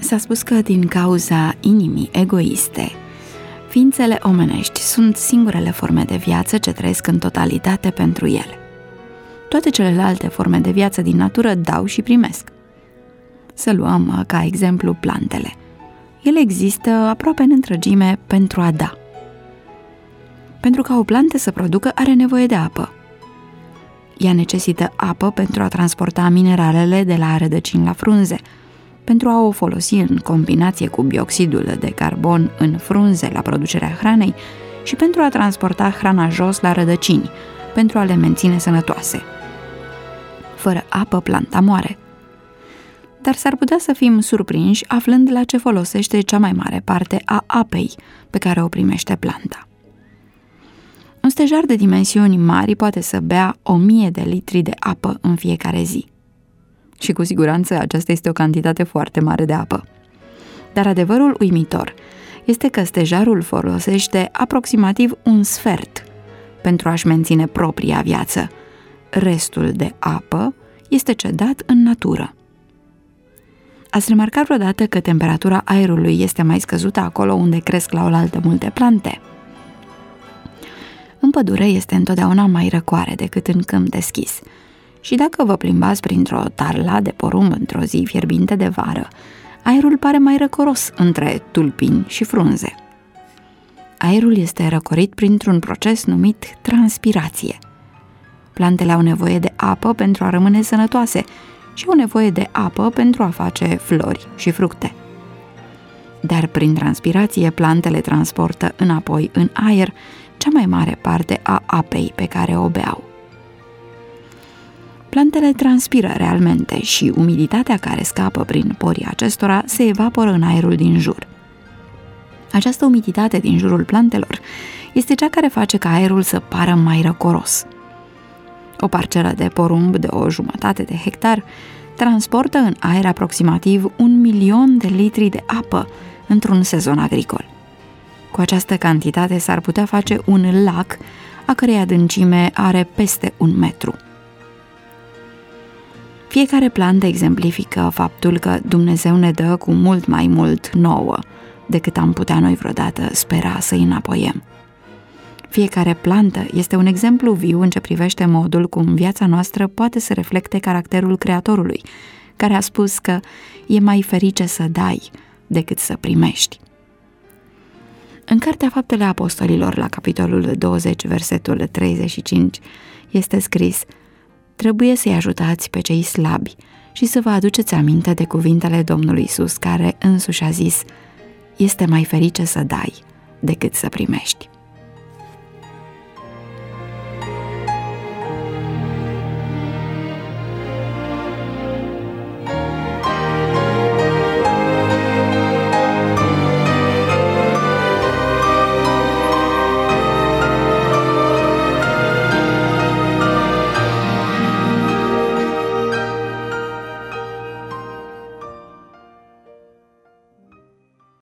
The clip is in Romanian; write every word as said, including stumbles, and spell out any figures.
S-a spus că din cauza inimii egoiste, ființele omenești sunt singurele forme de viață ce trăiesc în totalitate pentru ele. Toate celelalte forme de viață din natură dau și primesc. Să luăm ca exemplu plantele. Ele există aproape în întregime pentru a da. Pentru ca o plantă să producă, are nevoie de apă. Ea necesită apă pentru a transporta mineralele de la rădăcini la frunze, pentru a o folosi în combinație cu bioxidul de carbon în frunze la producerea hranei și pentru a transporta hrana jos la rădăcini, pentru a le menține sănătoase. Fără apă, planta moare. Dar s-ar putea să fim surprinși aflând la ce folosește cea mai mare parte a apei pe care o primește planta. Un stejar de dimensiuni mari poate să bea o mie de litri de apă în fiecare zi. Și cu siguranță aceasta este o cantitate foarte mare de apă. Dar adevărul uimitor este că stejarul folosește aproximativ un sfert pentru a-și menține propria viață. Restul de apă este cedat în natură. Ați remarcat vreodată că temperatura aerului este mai scăzută acolo unde cresc la oaltă multe plante? În pădure este întotdeauna mai răcoare decât în câmp deschis. Și dacă vă plimbați printr-o tarla de porumb într-o zi fierbinte de vară, aerul pare mai răcoros între tulpini și frunze. Aerul este răcorit printr-un proces numit transpirație. Plantele au nevoie de apă pentru a rămâne sănătoase și au nevoie de apă pentru a face flori și fructe. Dar prin transpirație plantele transportă înapoi în aer cea mai mare parte a apei pe care o beau. Plantele transpiră realmente și umiditatea care scapă prin porii acestora se evaporă în aerul din jur. Această umiditate din jurul plantelor este cea care face ca aerul să pară mai răcoros. O parcelă de porumb de o jumătate de hectar transportă în aer aproximativ un milion de litri de apă într-un sezon agricol. Cu această cantitate s-ar putea face un lac a cărei adâncime are peste un metru. Fiecare plantă exemplifică faptul că Dumnezeu ne dă cu mult mai mult nouă decât am putea noi vreodată spera să-i înapoiem. Fiecare plantă este un exemplu viu în ce privește modul cum viața noastră poate să reflecte caracterul Creatorului, care a spus că e mai ferice să dai decât să primești. În Cartea Faptele Apostolilor, la capitolul douăzeci, versetul treizeci și cinci, este scris: trebuie să-i ajutați pe cei slabi și să vă aduceți aminte de cuvintele Domnului Iisus, care însuși a zis: este mai ferice să dai decât să primești.